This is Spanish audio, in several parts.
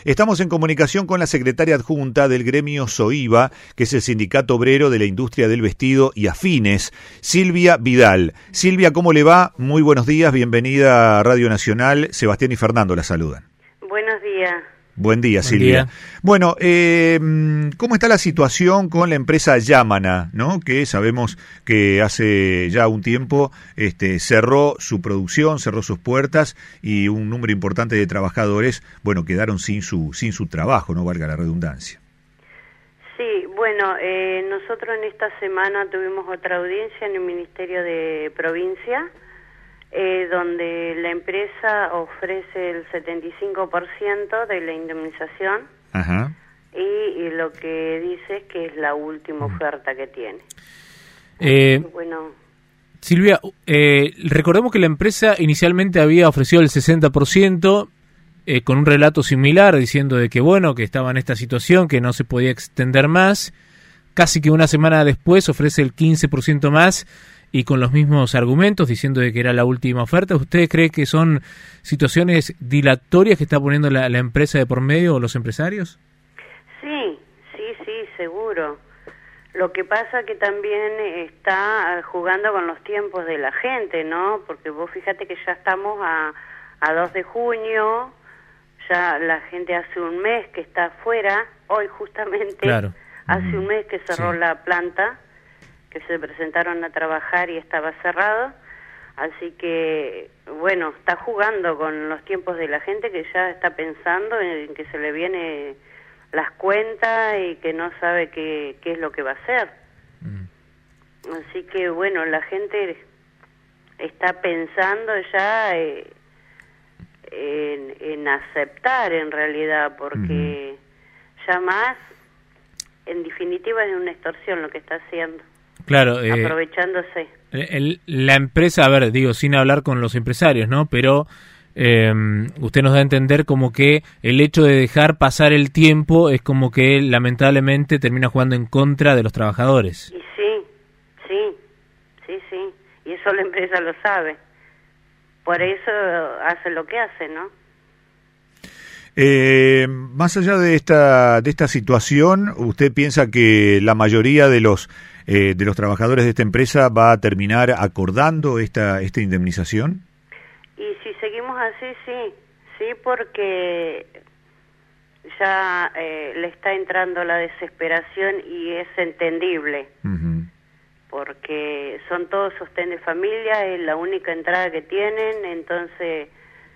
Estamos en comunicación con la secretaria adjunta del gremio SOIVA, que es el Sindicato Obrero de la Industria del Vestido y Afines, Silvia Vidal. Silvia, ¿cómo le va? Muy buenos días, bienvenida a Radio Nacional. Sebastián y Fernando la saludan. Buenos días. Buen día, Silvia. Bueno, ¿cómo está la situación con la empresa Yamana, ¿no? Que sabemos que hace ya un tiempo cerró su producción, cerró sus puertas y un número importante de trabajadores, bueno, quedaron sin su trabajo, no valga la redundancia. Sí, bueno, nosotros en esta semana tuvimos otra audiencia en el Ministerio de Provincia, donde la empresa ofrece el 75% de la indemnización. Ajá. Y lo que dice es que es la última oferta que tiene. Bueno, Silvia, recordemos que la empresa inicialmente había ofrecido el 60%, con un relato similar, diciendo de que bueno, que estaba en esta situación, que no se podía extender más. Casi que una semana después ofrece el 15% más, y con los mismos argumentos, diciendo de que era la última oferta. ¿Usted cree que son situaciones dilatorias que está poniendo la empresa de por medio o los empresarios? Sí, seguro. Lo que pasa que también está jugando con los tiempos de la gente, ¿no? Porque vos fíjate que ya estamos a 2 de junio, ya la gente hace un mes que está afuera, hoy justamente, claro. Hace un mes que cerró la planta, que se presentaron a trabajar y estaba cerrado, así que, bueno, está jugando con los tiempos de la gente que ya está pensando en que se le viene las cuentas y que no sabe qué es lo que va a hacer. Así que, bueno, la gente está pensando ya en aceptar en realidad, porque ya más, en definitiva, es una extorsión lo que está haciendo. Claro, aprovechándose. La empresa, a ver, digo, sin hablar con los empresarios, ¿no? Pero usted nos da a entender como que el hecho de dejar pasar el tiempo es como que lamentablemente termina jugando en contra de los trabajadores. Y sí. Y eso la empresa lo sabe. Por eso hace lo que hace, ¿no? Más allá de esta situación, ¿usted piensa que la mayoría de los trabajadores de esta empresa va a terminar acordando esta indemnización? Y si seguimos así, sí, porque ya le está entrando la desesperación y es entendible, porque son todos sostén de familia, es la única entrada que tienen, entonces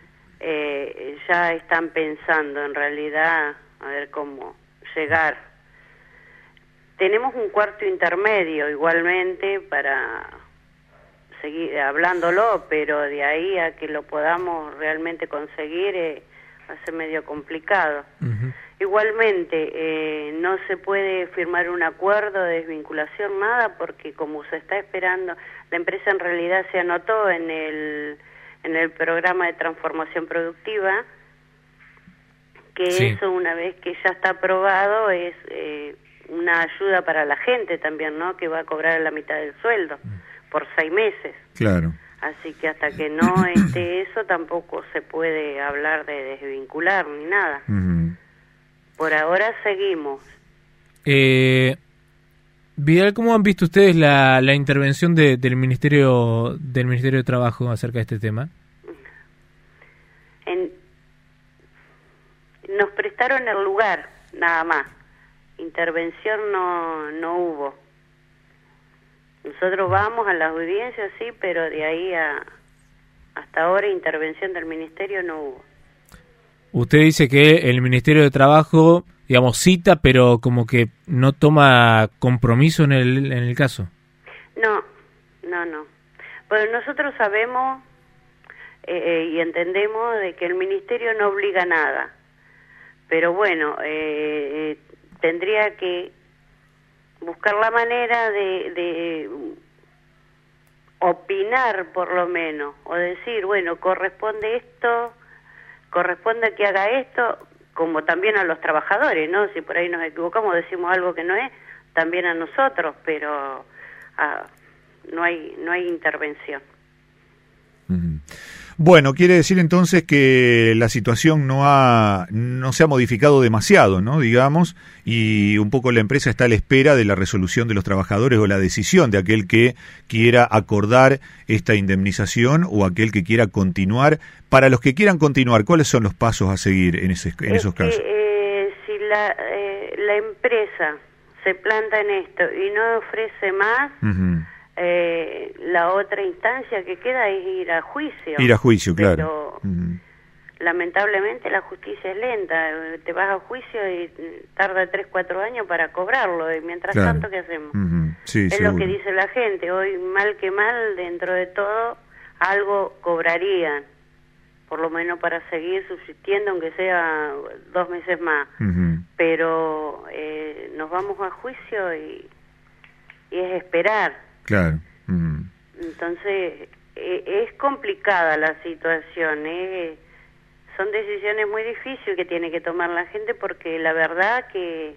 ya están pensando en realidad a ver cómo llegar. Tenemos un cuarto intermedio igualmente para seguir hablándolo, pero de ahí a que lo podamos realmente conseguir va a ser medio complicado. Igualmente no se puede firmar un acuerdo de desvinculación, nada, porque como se está esperando, la empresa en realidad se anotó en el programa de transformación productiva, que sí. Eso una vez que ya está aprobado es una ayuda para la gente también, ¿no? Que va a cobrar la mitad del sueldo por 6 meses. Claro. Así que hasta que no esté eso tampoco se puede hablar de desvincular ni nada. Por ahora seguimos. Vidal, ¿cómo han visto ustedes la intervención del Ministerio de Trabajo acerca de este tema? Nos prestaron el lugar, nada más. Intervención no hubo. Nosotros vamos a las audiencias, sí, pero de ahí hasta ahora intervención del Ministerio no hubo. Usted dice que el Ministerio de Trabajo, digamos, cita, pero como que no toma compromiso en el caso. No. Pero nosotros sabemos y entendemos de que el Ministerio no obliga a nada. Pero bueno, tendría que buscar la manera de opinar por lo menos, o decir, bueno, corresponde que haga esto, como también a los trabajadores, ¿no? Si por ahí nos equivocamos, decimos algo que no es, también a nosotros, pero no hay intervención. Bueno, quiere decir entonces que la situación no se ha modificado demasiado, ¿no? Digamos, y un poco la empresa está a la espera de la resolución de los trabajadores o la decisión de aquel que quiera acordar esta indemnización o aquel que quiera continuar. Para los que quieran continuar, ¿cuáles son los pasos a seguir en esos casos? Si la empresa se planta en esto y no ofrece más, la otra instancia que queda es ir a juicio. Ir a juicio, claro. Pero, lamentablemente la justicia es lenta. Te vas a juicio y tarda 3-4 años para cobrarlo. Y mientras tanto, ¿qué hacemos? Sí, es seguro. Lo que dice la gente. Hoy, mal que mal, dentro de todo, algo cobrarían. Por lo menos para seguir subsistiendo, aunque sea 2 meses más. Pero nos vamos a juicio y es esperar. Claro. Entonces, es complicada la situación. Son decisiones muy difíciles que tiene que tomar la gente, porque la verdad que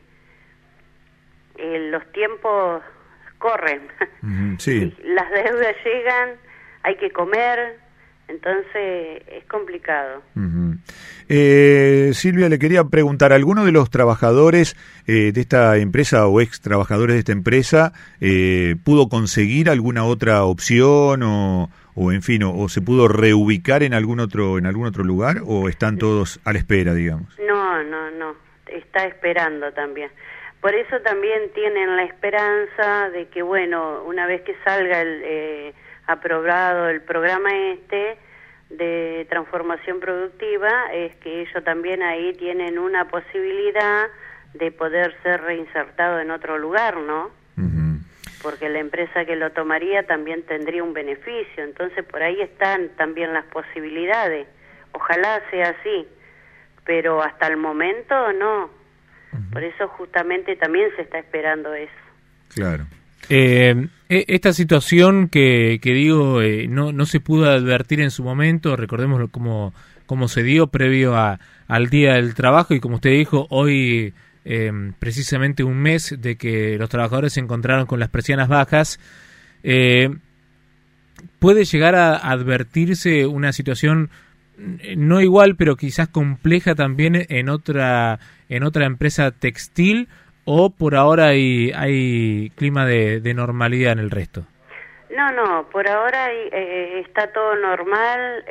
los tiempos corren. Sí. Las deudas llegan, hay que comer. Entonces es complicado. Silvia, le quería preguntar, ¿alguno de los trabajadores de esta empresa o ex trabajadores de esta empresa pudo conseguir alguna otra opción o en fin, o se pudo reubicar en algún otro lugar, o están todos a la espera, digamos? No, está esperando también. Por eso también tienen la esperanza de que, bueno, una vez que salga aprobado el programa de transformación productiva, es que ellos también ahí tienen una posibilidad de poder ser reinsertado en otro lugar, ¿no? Porque la empresa que lo tomaría también tendría un beneficio. Entonces por ahí están también las posibilidades. Ojalá sea así, pero hasta el momento no. Por eso justamente también se está esperando eso. Claro. Esta situación que digo no se pudo advertir en su momento. Recordemos cómo se dio previo al Día del Trabajo, y como usted dijo, hoy precisamente un mes de que los trabajadores se encontraron con las persianas bajas. Puede llegar a advertirse una situación no igual, pero quizás compleja también en otra empresa textil, ¿o por ahora hay clima de normalidad en el resto? No, por ahora está todo normal,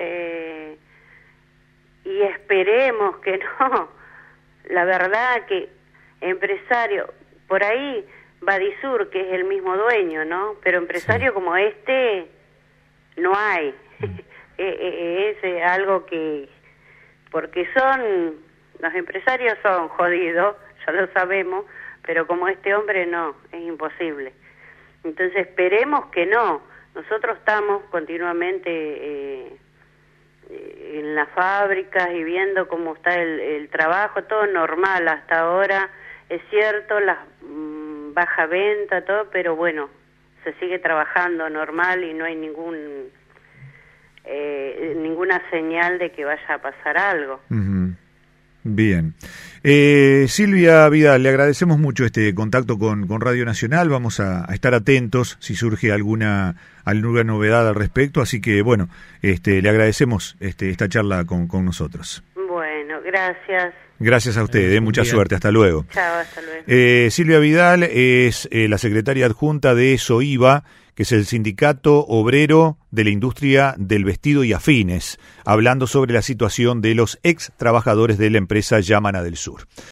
y esperemos que no. La verdad que empresario, por ahí Badisur, que es el mismo dueño, ¿no? Pero empresario como este no hay. Es algo que... Porque los empresarios son jodidos, ya lo sabemos, pero como este hombre no, es imposible. Entonces esperemos que no. Nosotros estamos continuamente en las fábricas y viendo cómo está el trabajo, todo normal hasta ahora. Es cierto, la baja venta, todo, pero bueno, se sigue trabajando normal y no hay ninguna señal de que vaya a pasar algo. Bien. Silvia Vidal, le agradecemos mucho este contacto con Radio Nacional. Vamos a estar atentos si surge alguna novedad al respecto. Así que, bueno, le agradecemos esta charla con nosotros. Bueno, gracias. Gracias a usted, mucha suerte. Hasta luego. Chao, hasta luego. Silvia Vidal es la secretaria adjunta de SOIVA, que es el Sindicato Obrero de la Industria del Vestido y Afines, hablando sobre la situación de los ex trabajadores de la empresa Yamana del Sur.